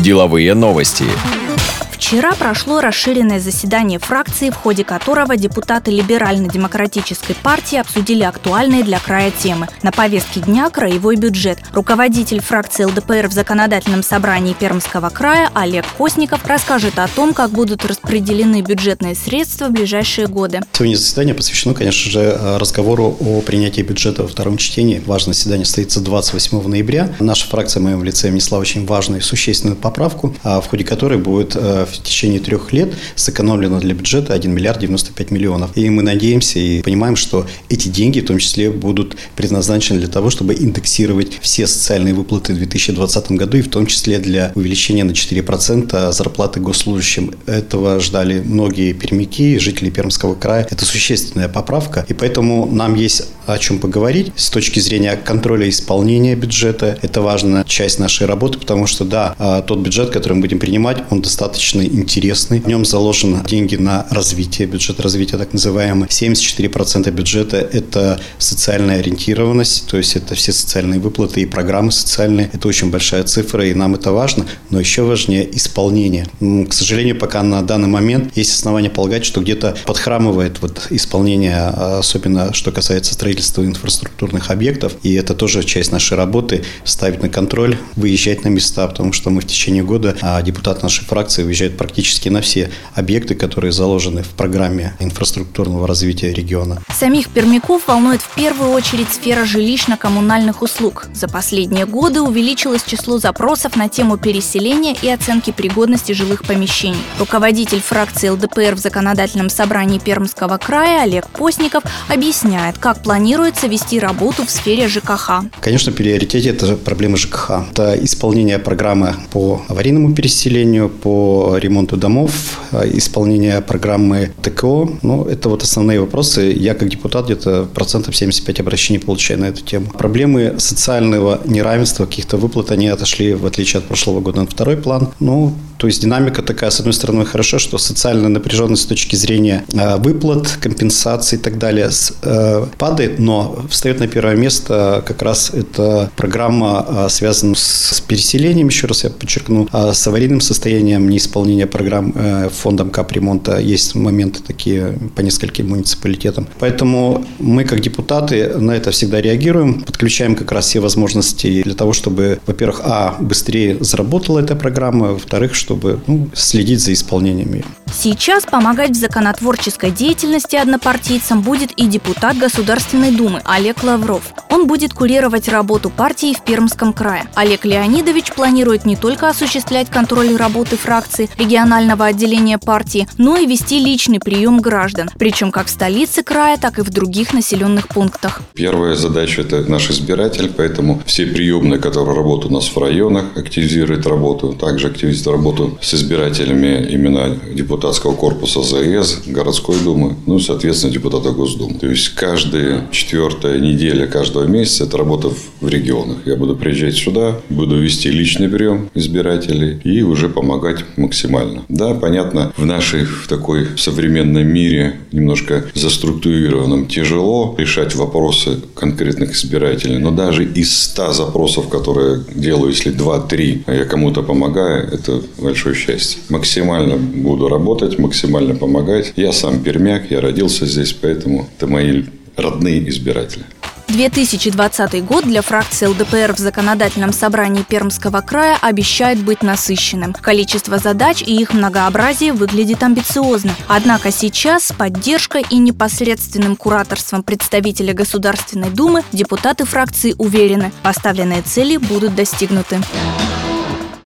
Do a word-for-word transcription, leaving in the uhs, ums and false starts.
Деловые новости. Вчера прошло расширенное заседание фракции, в ходе которого депутаты Либерально-демократической партии обсудили актуальные для края темы. На повестке дня краевой бюджет. Руководитель фракции эл дэ пэ эр в законодательном собрании Пермского края Олег Постников расскажет о том, как будут распределены бюджетные средства в ближайшие годы. Сегодня заседание посвящено, конечно же, разговору о принятии бюджета во втором чтении. Важное заседание состоится двадцать восьмого ноября. Наша фракция в моем лице внесла очень важную и существенную поправку, в ходе которой будет в течение трех лет сэкономлено для бюджета один миллиард девяносто пять миллионов. И мы надеемся и понимаем, что эти деньги в том числе будут предназначены для того, чтобы индексировать все социальные выплаты в две тысячи двадцатом году, и в том числе для увеличения на четыре процента зарплаты госслужащим. Этого ждали многие пермяки, жители Пермского края. Это существенная поправка, и поэтому нам есть о чем поговорить с точки зрения контроля исполнения бюджета. Это важная часть нашей работы, потому что, да, тот бюджет, который мы будем принимать, он достаточно интересный. В нем заложены деньги на развитие, бюджет развития так называемый. семьдесят четыре процента бюджета – это социальная ориентированность, то есть это все социальные выплаты и программы социальные. Это очень большая цифра, и нам это важно, но еще важнее исполнение. К сожалению, пока на данный момент есть основания полагать, что где-то подхрамывает вот исполнение, особенно что касается строительства инфраструктурных объектов, и это тоже часть нашей работы – ставить на контроль, выезжать на места, потому что мы в течение года, а депутаты нашей фракции выезжают практически на все объекты, которые заложены в программе инфраструктурного развития региона. Самих пермяков волнует в первую очередь сфера жилищно-коммунальных услуг. За последние годы увеличилось число запросов на тему переселения и оценки пригодности жилых помещений. Руководитель фракции эл дэ пэ эр в законодательном собрании Пермского края Олег Постников объясняет, как планируется вести работу в сфере жэ ка ха. Конечно, в приоритете это проблема жэ ка ха. Это исполнение программы по аварийному переселению, по ремонту домов, исполнение программы тэ ка о. Ну, это вот основные вопросы. Я как депутат где-то процентов семьдесят пять обращений получаю на эту тему. Проблемы социального неравенства, каких-то выплат, они отошли, в отличие от прошлого года, на второй план. Ну, то есть динамика такая, с одной стороны, хорошо, что социальная напряженность с точки зрения э, выплат, компенсаций и так далее э, падает, но встает на первое место как раз эта программа, э, связанная с, с переселением, еще раз я подчеркну, э, с аварийным состоянием, неисполнения программ э, фондом капремонта. Есть моменты такие по нескольким муниципалитетам. Поэтому мы, как депутаты, на это всегда реагируем, подключаем как раз все возможности для того, чтобы, во-первых, а, быстрее заработала эта программа, во-вторых, чтобы ну, следить за исполнением ее. Сейчас помогать в законотворческой деятельности однопартийцам будет и депутат Государственной Думы Олег Лавров. Он будет курировать работу партии в Пермском крае. Олег Леонидович планирует не только осуществлять контроль работы фракции регионального отделения партии, но и вести личный прием граждан, причем как в столице края, так и в других населенных пунктах. Первая задача – это наш избиратель, поэтому все приемные, которые работают у нас в районах, активизируют работу, также активизируют работу с избирателями именно депутатского корпуса зэ эс, городской думы, ну и, соответственно, депутата Госдумы. То есть каждая четвертая неделя каждого месяца – это работа в регионах. Я буду приезжать сюда, буду вести личный прием избирателей и уже помогать максимально. Да, понятно, в нашей в такой современном мире, немножко заструктурированном, тяжело решать вопросы конкретных избирателей, но даже из ста запросов, которые делаю, если два-три, а я кому-то помогаю, это большое счастье. Максимально буду работать, максимально помогать. Я сам пермяк, я родился здесь, поэтому это мои родные избиратели. две тысячи двадцатый год для фракции эл дэ пэ эр в законодательном собрании Пермского края обещает быть насыщенным. Количество задач и их многообразие выглядит амбициозно. Однако сейчас с поддержкой и непосредственным кураторством представителя Государственной Думы депутаты фракции уверены, поставленные цели будут достигнуты.